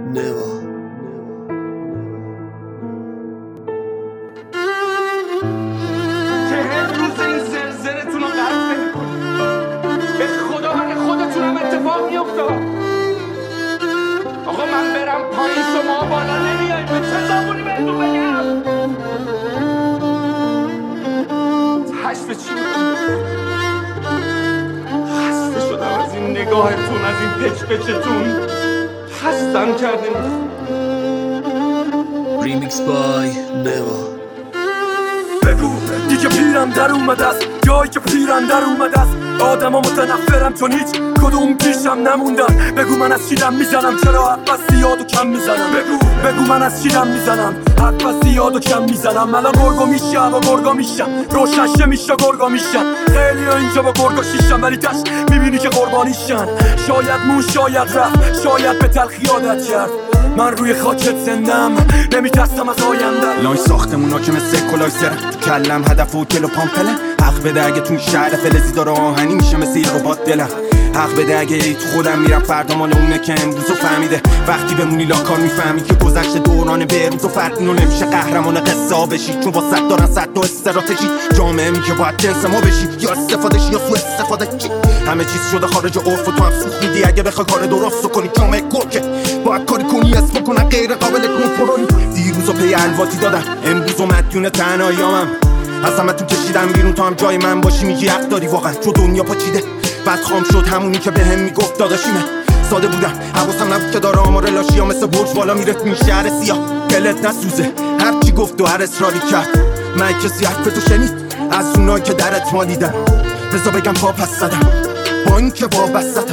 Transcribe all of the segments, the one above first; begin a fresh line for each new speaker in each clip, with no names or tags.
روز این زلزلتون رو قرض نمی‌کنید. به خدا برای خودتونم اتفاق می‌افتاد. آقا من برم پایین شما بالا نمیایید. به چه زبونی بهتون بگم؟ تشت به چی می‌کنید؟ خسته شدم از این نگاهتون، از این پچ‌پچتون. خستم کردیم.
ریمیکس بای نوا.
بگو دیگه پیرم در اومده است، جایی که پیرم در اومده است. آدما متنفرم چون هیچ کدوم پیشم نموندن. بگو من از چیدم میزنم، چرا حرف از زیاد و کم میزنم. بگو من از چیدم میزنم، حرف از زیاد و کم میزنم. الان گرگو میشم و گرگا میشم، روشنشه میشه گرگا میشم. خیلی ها اینجا با گرگا شیشم، ولی تش میبینی که قربانیشن. شاید مون شاید رفت، شاید به تلخی عادت کرد. من روی خاکت زندم، نمیترسم از آینده.
لای ساختمونا که مثل کلای سرم تو کلم، هدف و کل و پامپلم. حق بده اگه تو شهر فلزی داره آهنی میشه مثل یه ربات دلم. حق بده اگه ای تو خودم میرم، فردا مال اونه که امروزو فهمیده. وقتی بمونی لاکار میفهمی که گذشته دوران بهروز و فرقینو نمیشه قهرمان قصه ها بشی. چون با صد دارن صد و استراتژی جامعه می که باید جنس ما بشی. یا استفاده شی یا سو استفاده چی. همه چیز شده خارج عرف و تو هم سوخ میدی. اگه بخوای کار درست کنی جامعه گرکه باید کاری کنی اسم کنن غیر قابل کنترل. دیروزو پی الواتی دادم، امروزو مدیون تنهاییامم. از همتون کشیدم بیرون تا هم جای من باشی. میگی حق داری واقعا چون دنیا پاچیده. بعد خام شد همونی که بهم میگفت داداشیمه. ساده بودم حواسم نبود که داره آمار لاشیا مثل برج بالا میره تو این شهر سیاه. دلت نسوزه هر چی گفت و هر اصراری کرد. من کسی حرفتو شنید از اونایی که درت مالیدن. بذار بگم پا پس زدم با این که وابستم.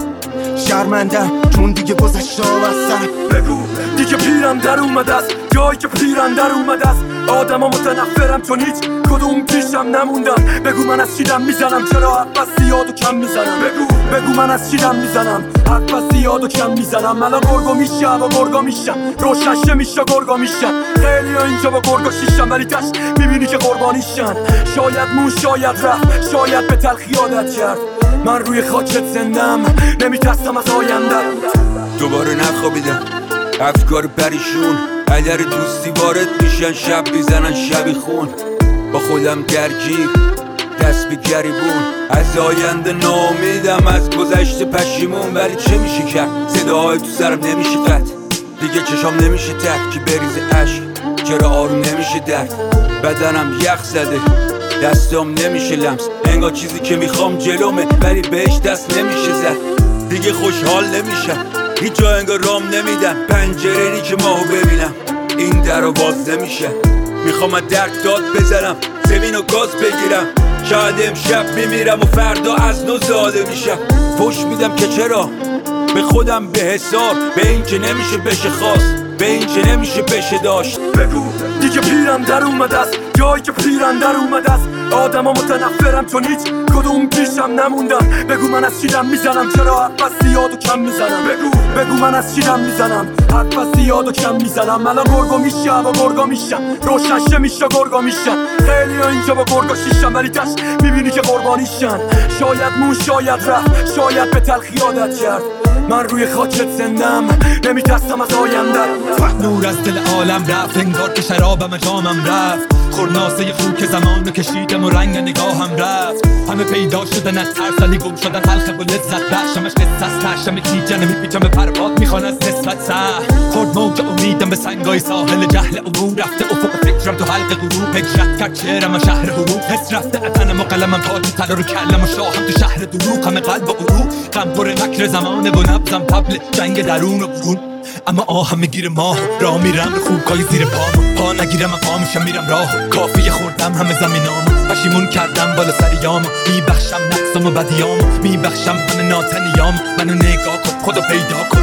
شرمندم چون دیگه گذشته از سرم.
بگو دیگه پیرم در اومده است، جایی که پیرم در اومده است. آدما متنفرم چون هیچ کدوم پیشم نموندن. بگو من از چیدم میزنم، چرا حرف از زیاد و کم میزنم. بگو من از چیدم میزنم، حرف از زیاد و کم میزنم. الان گرگو میشم و گرگا میشم، روشنشه میشه گرگا میشم. خیلی ها اینجا با گرگا شیشم، ولی تش میبینی که قربانیشن. شاید مون شاید رفت، شاید به تلخی عادت کرد. من روی خاکت زندم، نمیترسم از آینده.
دوباره نخوابیدم، افکار پریشون. اگر دوستی وارد میشن شب میزنن شبی خون. با خودم درگیر دست به گریبون. از آینده ناامیدم، از گذشته پشیمون. ولی چه میشه کرد؟ صداهای تو سرم نمیشه قطع. دیگه چشام نمیشه تک که بریزه عشق. چرا آروم نمیشه درد؟ بدنم یخ زده، دستام نمیشه لمس. انگار چیزی که میخوام جلومه ولی بهش دست نمیشه زد. دیگه خوشحال نمیشم، هیچ جا انگار رام نمیدن. پنجره‌ای که ماهو ببینم این درو باز نمیشه. میخوام از درک داد بزنم، زمین و گاز بگیرم. شاید امشب میمیرم و فردا از نو زاده میشم. فوش میدم که چرا به خودم به حساب. به این که نمیشه بشه خواست، به این که نمیشه بشه داشت.
بگو دیگه پیرم در اومده است، جایی که پیرم در اومده است. آدما متنفرم چون هیچ کدوم پیشم نموندن. بگو من از چیدم میزنم، چرا حرف از زیاد و کم میزنم. بگو من از چیدم میزنم، حرف از زیاد و کم میزنم. الان گرگو میشم و گرگا میشم، روشنشه میشه گرگا میشم. خیلی ها اینجا با گرگا شیشم، ولی تش میبینی که قربانیشن. شاید مون شاید رفت، شاید به تلخی عادت کرد. من روی خاکت زندم، نمیترسم از آینده.
نور از دل عالم رفت، انگار که شرابم جامم رفت. خورناسه خوک زمانو کشیدم و رنگ نگاهم رفت. همه پیدا شدن از ترس، ولی گم شدن تلخ و لذت بخشمش قصه است. ترشم تیجه نمیپیچم به پرباد، میخوان از نسبت سه. خورد موج امیدم به سنگای ساحل جهل عبور رفته. افق فکرم تو حلق غروب، هجرت کرد شعرم و شهر حروف. حس رفته اتنم و قلمم پاک طلا رو کلم و شاهم تو شهر دروغ. همه قلب و غروب غم پر مکر زمانه و نبضم طبل جنگ درون و برون. اما آهم میگیره ماه، راه میرم رو خوبگاهی زیر پا نگیرم پا میشم میرم راه. کافیه خوردم همه زمینامو، پشیمون کردم بالا سریامو. میبخشم نقصم و بدیامو، میبخشم همه ناتنیامو. منو نگاه کن خدا پیدا کن،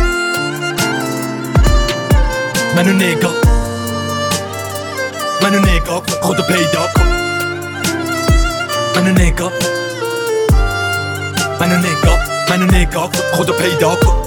منو نگاه کن خدا پیدا کن. منو نگاه کن خدا پیدا کن.